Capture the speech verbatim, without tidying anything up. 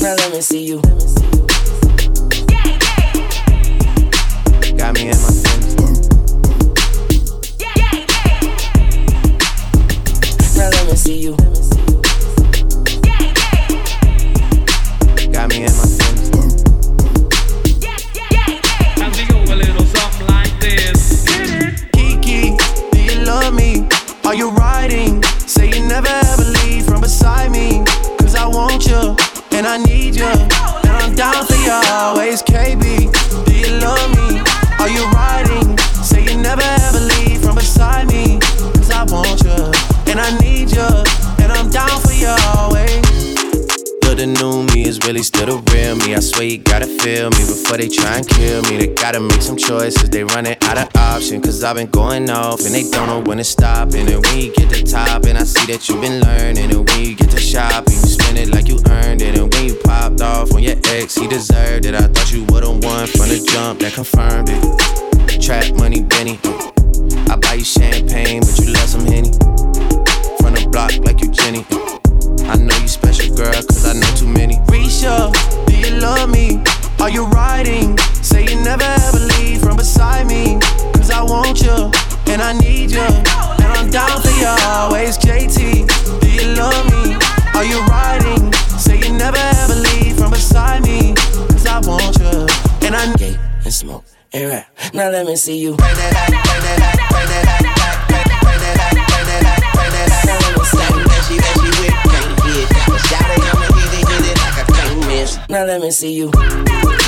Now let me see you. Got me in my feelings. Now let me see you. Got me in my feelings. As we go a little something like this. Kiki, do you love me? Are you riding? Say you never ever leave from beside me. Cause I want you, and I need you, and I'm down for you always. K B, do you love me? Are you riding? Say you never ever leave from beside me. Cause I want you, and I need you, and I'm down for you always. Look, the new me is really still the real me. I swear you gotta feel me before they try and kill me. They gotta make some choices, they running out of option. Cause I've been going off and they don't know when to stop. And when you get to top, and I see that you've been learning. And when you get to shopping, you spend it like you earned it. And when you popped off on your ex, he deserved it. I thought you would've won from the jump, that confirmed it. Trap money, Benny. I buy you champagne, but you love some Henny. From the block like you Jenny. I know you special, girl, cause I know too many. Risha, do you love me? Are you riding? Say you never ever leave from beside me. Cause I want you, and I need you, and I'm down for you always. J T, do you love me? Are you riding? Say you never ever leave from beside me. Cause I want you, and I Gay and smoke and rap. Now let me see you. Now let me see you.